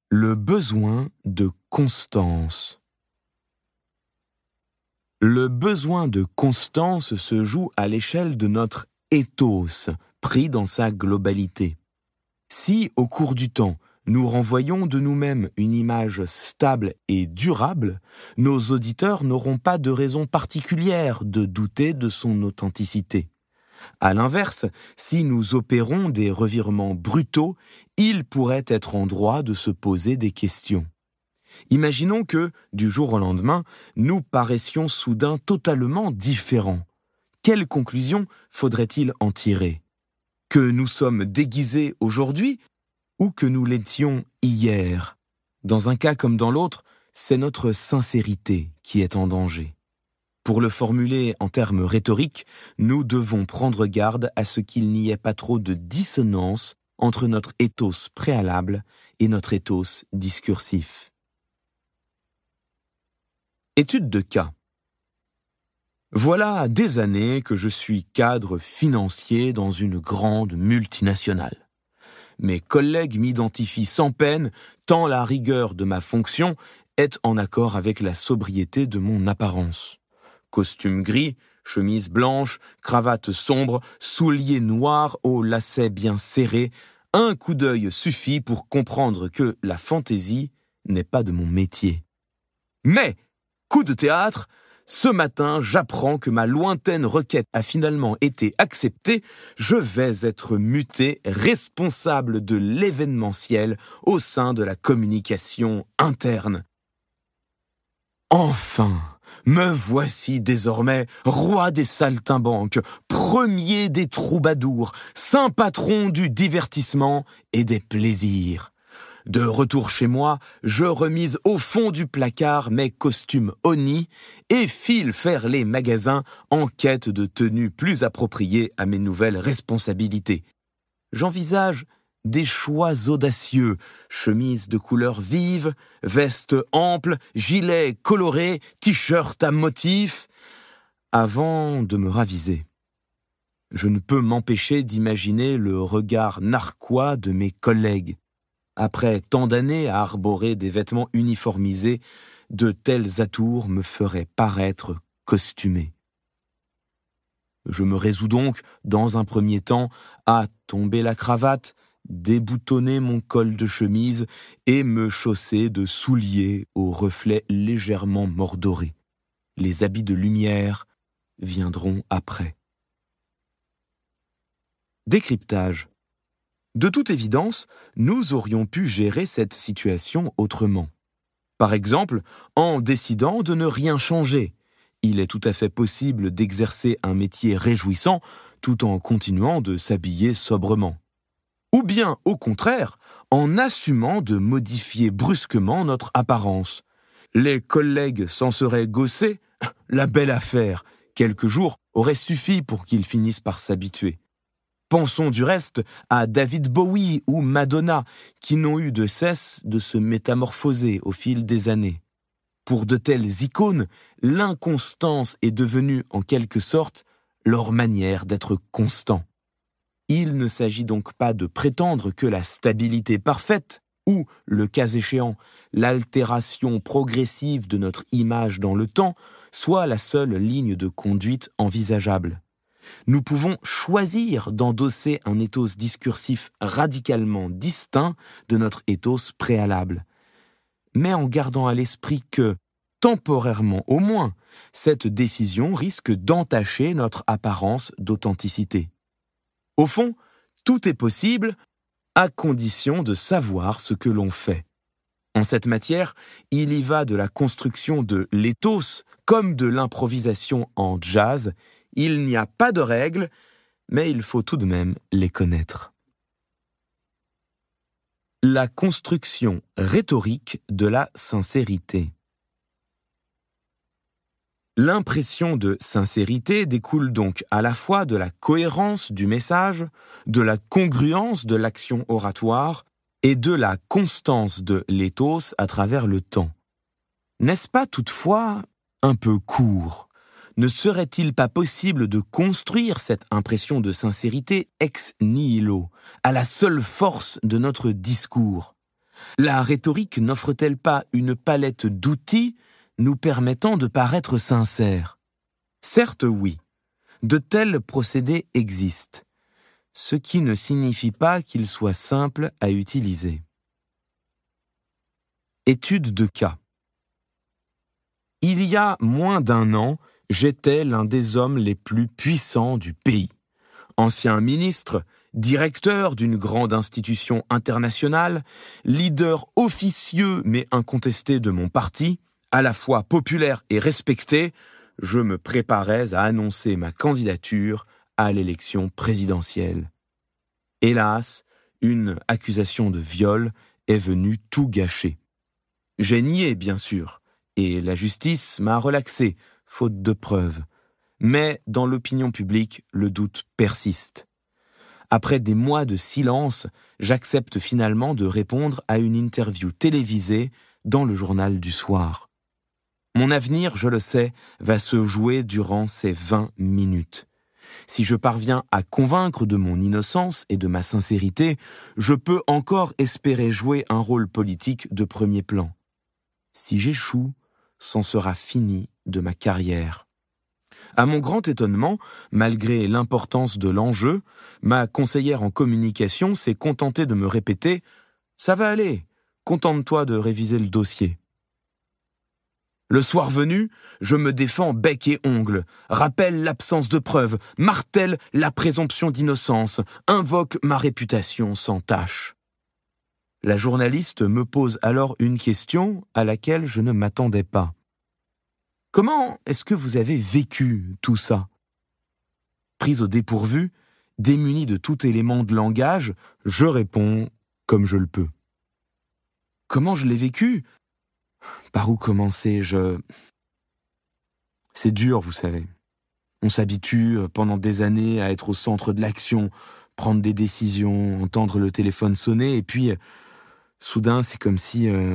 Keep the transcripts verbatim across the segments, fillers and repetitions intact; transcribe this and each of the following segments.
Le besoin de constance. Le besoin de constance se joue à l'échelle de notre ethos, pris dans sa globalité. Si, au cours du temps, nous renvoyons de nous-mêmes une image stable et durable, nos auditeurs n'auront pas de raison particulière de douter de son authenticité. À l'inverse, si nous opérons des revirements brutaux, ils pourraient être en droit de se poser des questions. Imaginons que, du jour au lendemain, nous paraissions soudain totalement différents. Quelle conclusion faudrait-il en tirer ? Que nous sommes déguisés aujourd'hui ou que nous l'étions hier ? Dans un cas comme dans l'autre, c'est notre sincérité qui est en danger. Pour le formuler en termes rhétoriques, nous devons prendre garde à ce qu'il n'y ait pas trop de dissonance entre notre ethos préalable et notre ethos discursif. Étude de cas. Voilà des années que je suis cadre financier dans une grande multinationale. Mes collègues m'identifient sans peine, tant la rigueur de ma fonction est en accord avec la sobriété de mon apparence. Costume gris, chemise blanche, cravate sombre, souliers noirs aux lacets bien serrés, un coup d'œil suffit pour comprendre que la fantaisie n'est pas de mon métier. Mais, coup de théâtre, ce matin, j'apprends que ma lointaine requête a finalement été acceptée. Je vais être muté responsable de l'événementiel au sein de la communication interne. Enfin, me voici désormais roi des saltimbanques, premier des troubadours, saint patron du divertissement et des plaisirs. De retour chez moi, je remise au fond du placard mes costumes honnis et file faire les magasins en quête de tenues plus appropriées à mes nouvelles responsabilités. J'envisage des choix audacieux, chemises de couleurs vives, vestes amples, gilets colorés, t-shirts à motifs, avant de me raviser. Je ne peux m'empêcher d'imaginer le regard narquois de mes collègues. Après tant d'années à arborer des vêtements uniformisés, de tels atours me feraient paraître costumé. Je me résous donc, dans un premier temps, à tomber la cravate, déboutonner mon col de chemise et me chausser de souliers aux reflets légèrement mordorés. Les habits de lumière viendront après. Décryptage. De toute évidence, nous aurions pu gérer cette situation autrement. Par exemple, en décidant de ne rien changer. Il est tout à fait possible d'exercer un métier réjouissant tout en continuant de s'habiller sobrement. Ou bien, au contraire, en assumant de modifier brusquement notre apparence. Les collègues s'en seraient gaussés, la belle affaire. Quelques jours auraient suffi pour qu'ils finissent par s'habituer. Pensons du reste à David Bowie ou Madonna, qui n'ont eu de cesse de se métamorphoser au fil des années. Pour de telles icônes, l'inconstance est devenue en quelque sorte leur manière d'être constant. Il ne s'agit donc pas de prétendre que la stabilité parfaite ou, le cas échéant, l'altération progressive de notre image dans le temps soit la seule ligne de conduite envisageable. Nous pouvons choisir d'endosser un ethos discursif radicalement distinct de notre ethos préalable, mais en gardant à l'esprit que, temporairement au moins, cette décision risque d'entacher notre apparence d'authenticité. Au fond, tout est possible à condition de savoir ce que l'on fait. En cette matière, il y va de la construction de l'éthos comme de l'improvisation en jazz. Il n'y a pas de règles, mais il faut tout de même les connaître. La construction rhétorique de la sincérité. L'impression de sincérité découle donc à la fois de la cohérence du message, de la congruence de l'action oratoire et de la constance de l'éthos à travers le temps. N'est-ce pas toutefois un peu court ? Ne serait-il pas possible de construire cette impression de sincérité ex nihilo, à la seule force de notre discours ? La rhétorique n'offre-t-elle pas une palette d'outils nous permettant de paraître sincères? Certes oui, de tels procédés existent, ce qui ne signifie pas qu'ils soient simples à utiliser. Étude de cas. Il y a moins d'un an, j'étais l'un des hommes les plus puissants du pays. Ancien ministre, directeur d'une grande institution internationale, leader officieux mais incontesté de mon parti, à la fois populaire et respecté, je me préparais à annoncer ma candidature à l'élection présidentielle. Hélas, une accusation de viol est venue tout gâcher. J'ai nié, bien sûr, et la justice m'a relaxé, faute de preuves. Mais dans l'opinion publique, le doute persiste. Après des mois de silence, j'accepte finalement de répondre à une interview télévisée dans le journal du soir. Mon avenir, je le sais, va se jouer durant ces vingt minutes. Si je parviens à convaincre de mon innocence et de ma sincérité, je peux encore espérer jouer un rôle politique de premier plan. Si j'échoue, c'en sera fini de ma carrière. À mon grand étonnement, malgré l'importance de l'enjeu, ma conseillère en communication s'est contentée de me répéter « Ça va aller, contente-toi de réviser le dossier ». Le soir venu, je me défends bec et ongles, rappelle l'absence de preuves, martèle la présomption d'innocence, invoque ma réputation sans tache. La journaliste me pose alors une question à laquelle je ne m'attendais pas. Comment est-ce que vous avez vécu tout ça? Prise au dépourvu, démunie de tout élément de langage, je réponds comme je le peux. Comment je l'ai vécu? Par où commencer? Je... C'est dur, vous savez. On s'habitue pendant des années à être au centre de l'action, prendre des décisions, entendre le téléphone sonner, et puis, soudain, c'est comme si euh,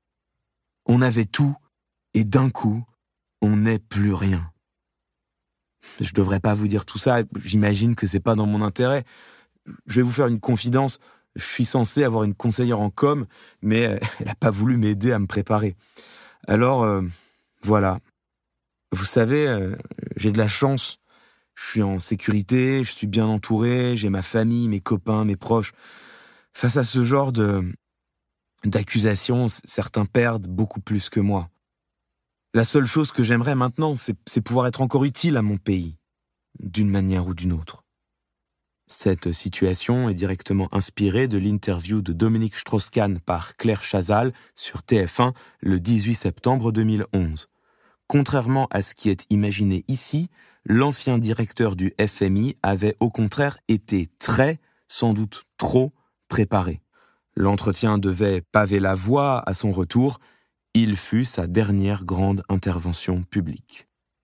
on avait tout, et d'un coup, on n'est plus rien. Je devrais pas vous dire tout ça, j'imagine que c'est pas dans mon intérêt. Je vais vous faire une confidence, je suis censé avoir une conseillère en com, mais elle a pas voulu m'aider à me préparer. Alors, euh, voilà. Vous savez, euh, j'ai de la chance. Je suis en sécurité, je suis bien entouré, j'ai ma famille, mes copains, mes proches. Face à ce genre de d'accusations, certains perdent beaucoup plus que moi. La seule chose que j'aimerais maintenant, c'est, c'est pouvoir être encore utile à mon pays, d'une manière ou d'une autre. Cette situation est directement inspirée de l'interview de Dominique Strauss-Kahn par Claire Chazal sur T F un le dix-huit septembre deux mille onze. Contrairement à ce qui est imaginé ici, l'ancien directeur du F M I avait au contraire été très, sans doute trop, préparé. L'entretien devait paver la voie à son retour. Il fut sa dernière grande intervention publique.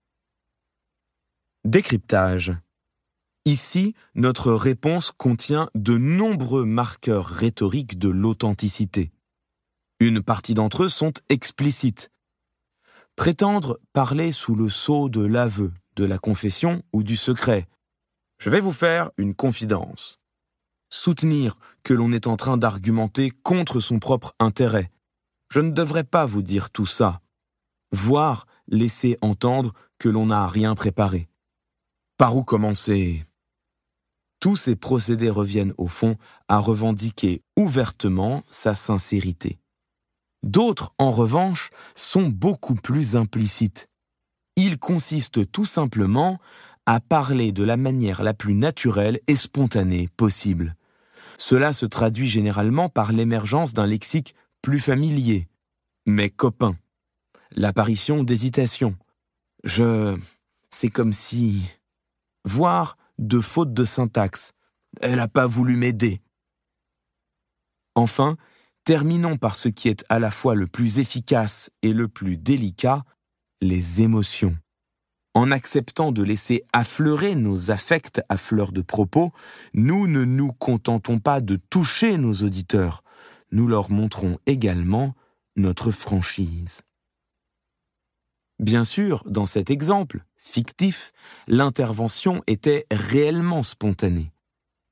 Décryptage. Ici, notre réponse contient de nombreux marqueurs rhétoriques de l'authenticité. Une partie d'entre eux sont explicites. Prétendre parler sous le sceau de l'aveu, de la confession ou du secret. Je vais vous faire une confidence. Soutenir que l'on est en train d'argumenter contre son propre intérêt. Je ne devrais pas vous dire tout ça. Voire laisser entendre que l'on n'a rien préparé. Par où commencer? Tous ces procédés reviennent au fond à revendiquer ouvertement sa sincérité. D'autres, en revanche, sont beaucoup plus implicites. Ils consistent tout simplement à parler de la manière la plus naturelle et spontanée possible. Cela se traduit généralement par l'émergence d'un lexique plus familier, mais copain. L'apparition d'hésitation. Je... C'est comme si... Voire de faute de syntaxe. Elle n'a pas voulu m'aider. Enfin, terminons par ce qui est à la fois le plus efficace et le plus délicat, les émotions. En acceptant de laisser affleurer nos affects à fleur de propos, nous ne nous contentons pas de toucher nos auditeurs, nous leur montrons également notre franchise. Bien sûr, dans cet exemple fictif, l'intervention était réellement spontanée.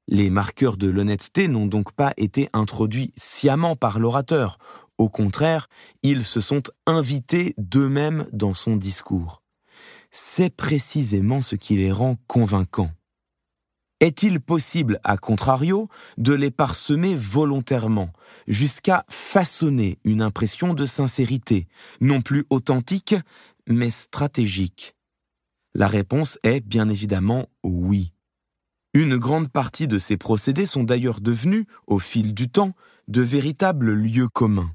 Les marqueurs de l'honnêteté n'ont donc pas été introduits sciemment par l'orateur. Au contraire, ils se sont invités d'eux-mêmes dans son discours. C'est précisément ce qui les rend convaincants. Est-il possible, à contrario, de les parsemer volontairement, jusqu'à façonner une impression de sincérité, non plus authentique, mais stratégique? La réponse est bien évidemment oui. Une grande partie de ces procédés sont d'ailleurs devenus, au fil du temps, de véritables lieux communs.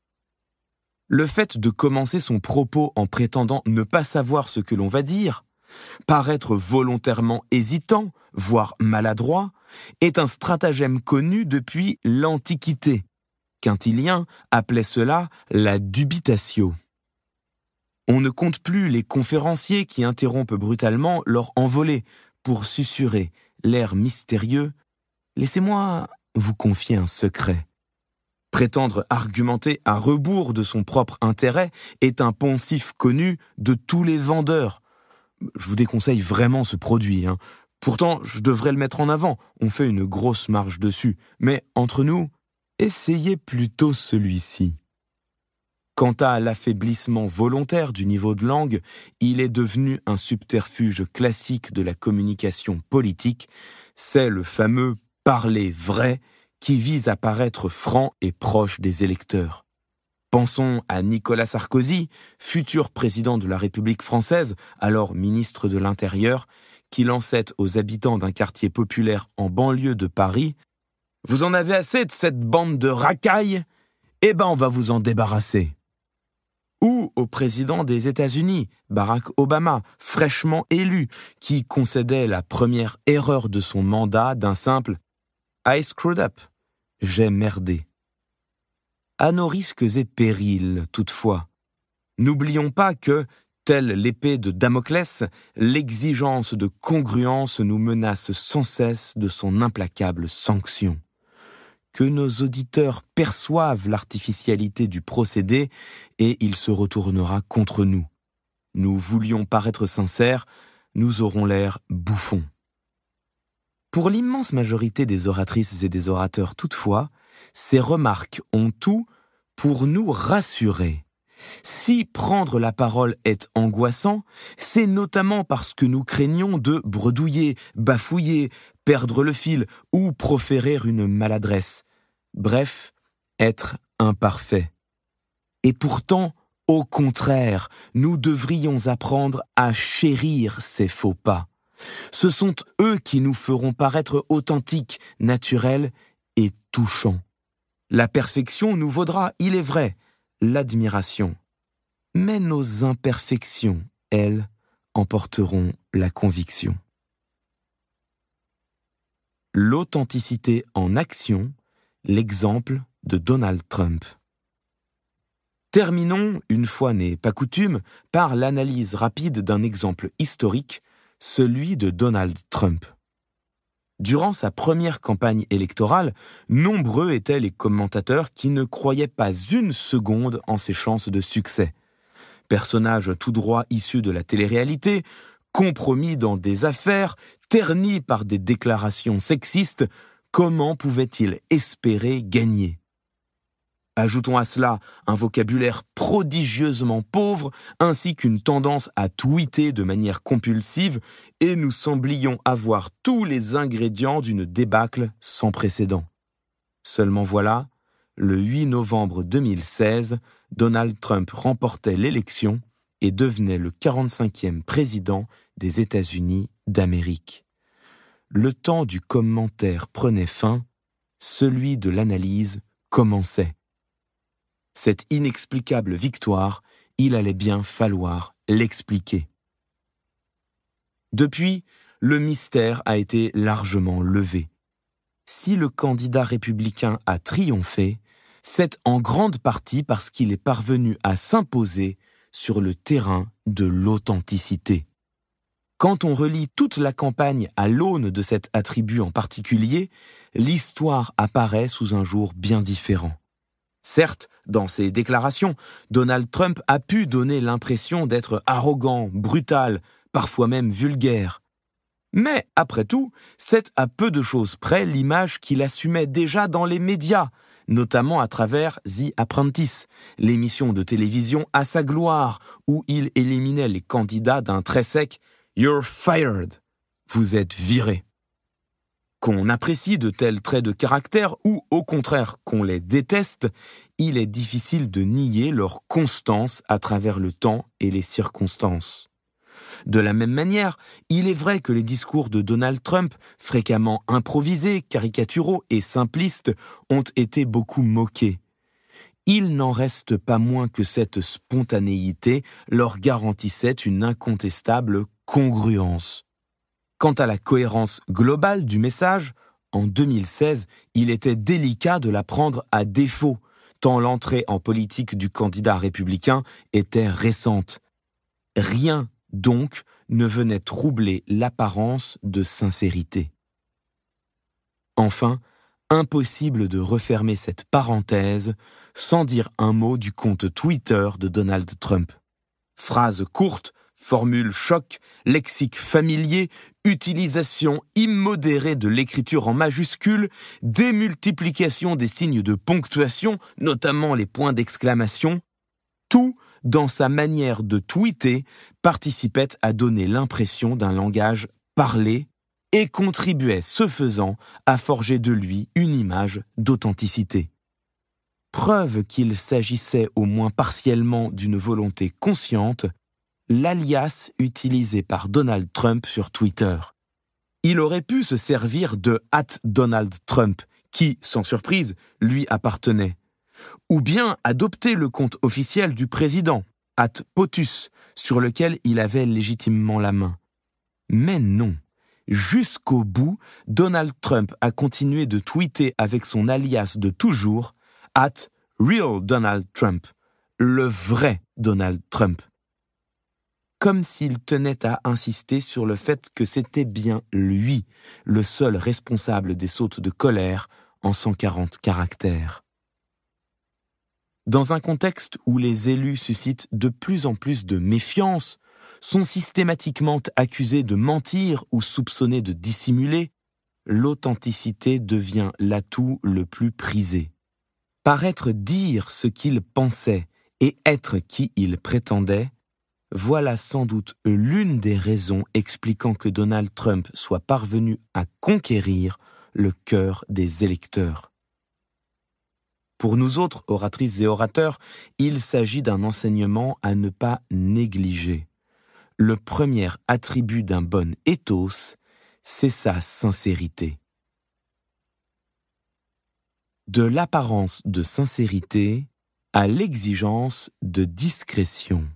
Le fait de commencer son propos en prétendant ne pas savoir ce que l'on va dire, paraître volontairement hésitant, voire maladroit, est un stratagème connu depuis l'Antiquité. Quintilien appelait cela la dubitatio. On ne compte plus les conférenciers qui interrompent brutalement leur envolée pour susurrer, l'air mystérieux, « Laissez-moi vous confier un secret ». Prétendre argumenter à rebours de son propre intérêt est un poncif connu de tous les vendeurs. Je vous déconseille vraiment ce produit. Hein. Pourtant, je devrais le mettre en avant. On fait une grosse marge dessus. Mais entre nous, essayez plutôt celui-ci. Quant à l'affaiblissement volontaire du niveau de langue, il est devenu un subterfuge classique de la communication politique. C'est le fameux « parler vrai » qui vise à paraître franc et proche des électeurs. Pensons à Nicolas Sarkozy, futur président de la République française, alors ministre de l'Intérieur, qui lançait aux habitants d'un quartier populaire en banlieue de Paris « Vous en avez assez de cette bande de racailles ? Eh ben on va vous en débarrasser !» Ou au président des États-Unis, Barack Obama, fraîchement élu, qui concédait la première erreur de son mandat d'un simple « I screwed up », j'ai merdé. À nos risques et périls, toutefois, n'oublions pas que, telle l'épée de Damoclès, l'exigence de congruence nous menace sans cesse de son implacable sanction. Que nos auditeurs perçoivent l'artificialité du procédé et il se retournera contre nous. Nous voulions paraître sincères, nous aurons l'air bouffons. Pour l'immense majorité des oratrices et des orateurs toutefois, ces remarques ont tout pour nous rassurer. Si prendre la parole est angoissant, c'est notamment parce que nous craignons de bredouiller, bafouiller, perdre le fil ou proférer une maladresse. Bref, être imparfait. Et pourtant, au contraire, nous devrions apprendre à chérir ces faux pas. Ce sont eux qui nous feront paraître authentiques, naturels et touchants. La perfection nous vaudra, il est vrai, l'admiration. Mais nos imperfections, elles, emporteront la conviction. L'authenticité en action, l'exemple de Donald Trump. Terminons, une fois n'est pas coutume, par l'analyse rapide d'un exemple historique, celui de Donald Trump. Durant sa première campagne électorale, nombreux étaient les commentateurs qui ne croyaient pas une seconde en ses chances de succès. Personnage tout droit issu de la télé-réalité, compromis dans des affaires, terni par des déclarations sexistes, comment pouvait-il espérer gagner ? Ajoutons à cela un vocabulaire prodigieusement pauvre ainsi qu'une tendance à tweeter de manière compulsive et nous semblions avoir tous les ingrédients d'une débâcle sans précédent. Seulement voilà, le huit novembre deux mille seize, Donald Trump remportait l'élection et devenait le quarante-cinquième président des États-Unis d'Amérique. Le temps du commentaire prenait fin, celui de l'analyse commençait. Cette inexplicable victoire, il allait bien falloir l'expliquer. Depuis, le mystère a été largement levé. Si le candidat républicain a triomphé, c'est en grande partie parce qu'il est parvenu à s'imposer sur le terrain de l'authenticité. Quand on relit toute la campagne à l'aune de cet attribut en particulier, l'histoire apparaît sous un jour bien différent. Certes, dans ses déclarations, Donald Trump a pu donner l'impression d'être arrogant, brutal, parfois même vulgaire. Mais, après tout, c'est à peu de choses près l'image qu'il assumait déjà dans les médias, notamment à travers The Apprentice, l'émission de télévision à sa gloire, où il éliminait les candidats d'un trait sec « You're fired », vous êtes viré. Qu'on apprécie de tels traits de caractère ou, au contraire, qu'on les déteste, il est difficile de nier leur constance à travers le temps et les circonstances. De la même manière, il est vrai que les discours de Donald Trump, fréquemment improvisés, caricaturaux et simplistes, ont été beaucoup moqués. Il n'en reste pas moins que cette spontanéité leur garantissait une incontestable congruence. Quant à la cohérence globale du message, en deux mille seize, il était délicat de la prendre à défaut, tant l'entrée en politique du candidat républicain était récente. Rien, donc, ne venait troubler l'apparence de sincérité. Enfin, impossible de refermer cette parenthèse sans dire un mot du compte Twitter de Donald Trump. Phrase courte, formule choc, lexique familier, utilisation immodérée de l'écriture en majuscule, démultiplication des signes de ponctuation, notamment les points d'exclamation, tout, dans sa manière de tweeter, participait à donner l'impression d'un langage parlé et contribuait, ce faisant, à forger de lui une image d'authenticité. Preuve qu'il s'agissait au moins partiellement d'une volonté consciente, l'alias utilisé par Donald Trump sur Twitter. Il aurait pu se servir de arobase Donald Trump, qui, sans surprise, lui appartenait, ou bien adopter le compte officiel du président, arobase POTUS, sur lequel il avait légitimement la main. Mais non, jusqu'au bout, Donald Trump a continué de tweeter avec son alias de toujours, arobase Real Donald Trump, le vrai Donald Trump. Comme s'il tenait à insister sur le fait que c'était bien lui, le seul responsable des sautes de colère en cent quarante caractères. Dans un contexte où les élus suscitent de plus en plus de méfiance, sont systématiquement accusés de mentir ou soupçonnés de dissimuler, l'authenticité devient l'atout le plus prisé. Paraître dire ce qu'il pensait et être qui il prétendait, voilà sans doute l'une des raisons expliquant que Donald Trump soit parvenu à conquérir le cœur des électeurs. Pour nous autres oratrices et orateurs, il s'agit d'un enseignement à ne pas négliger. Le premier attribut d'un bon ethos, c'est sa sincérité. De l'apparence de sincérité à l'exigence de discrétion.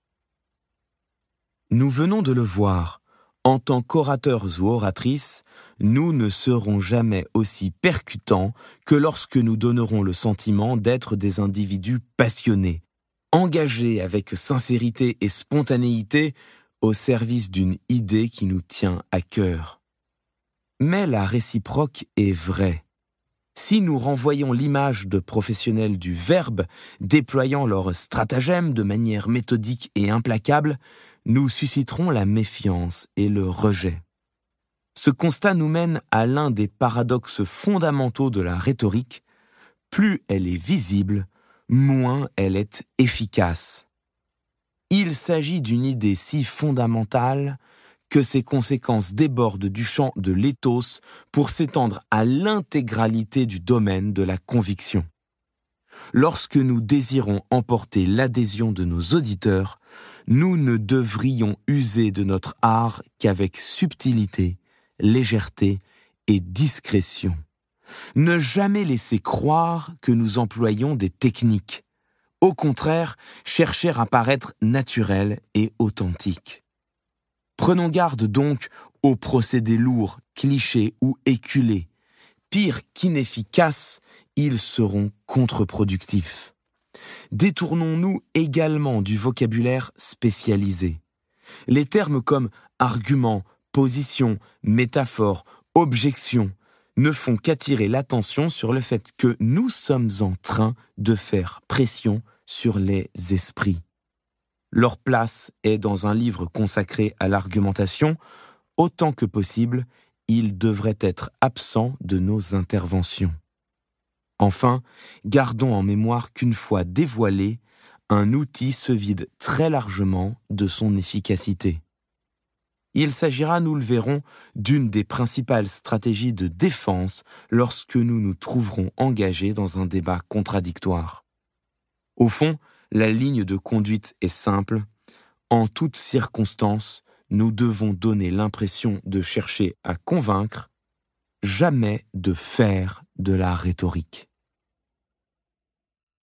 Nous venons de le voir, en tant qu'orateurs ou oratrices, nous ne serons jamais aussi percutants que lorsque nous donnerons le sentiment d'être des individus passionnés, engagés avec sincérité et spontanéité au service d'une idée qui nous tient à cœur. Mais la réciproque est vraie. Si nous renvoyons l'image de professionnels du verbe, déployant leurs stratagèmes de manière méthodique et implacable, nous susciterons la méfiance et le rejet. Ce constat nous mène à l'un des paradoxes fondamentaux de la rhétorique. Plus elle est visible, moins elle est efficace. Il s'agit d'une idée si fondamentale que ses conséquences débordent du champ de l'éthos pour s'étendre à l'intégralité du domaine de la conviction. Lorsque nous désirons emporter l'adhésion de nos auditeurs, nous ne devrions user de notre art qu'avec subtilité, légèreté et discrétion. Ne jamais laisser croire que nous employons des techniques. Au contraire, chercher à paraître naturel et authentique. Prenons garde donc aux procédés lourds, clichés ou éculés. Pire qu'inefficaces, ils seront contre-productifs. Détournons-nous également du vocabulaire spécialisé. Les termes comme argument, position, métaphore, objection ne font qu'attirer l'attention sur le fait que nous sommes en train de faire pression sur les esprits. Leur place est dans un livre consacré à l'argumentation, autant que possible, il devrait être absent de nos interventions. Enfin, gardons en mémoire qu'une fois dévoilé, un outil se vide très largement de son efficacité. Il s'agira, nous le verrons, d'une des principales stratégies de défense lorsque nous nous trouverons engagés dans un débat contradictoire. Au fond, la ligne de conduite est simple. En toutes circonstances, nous devons donner l'impression de chercher à convaincre, jamais de faire de la rhétorique.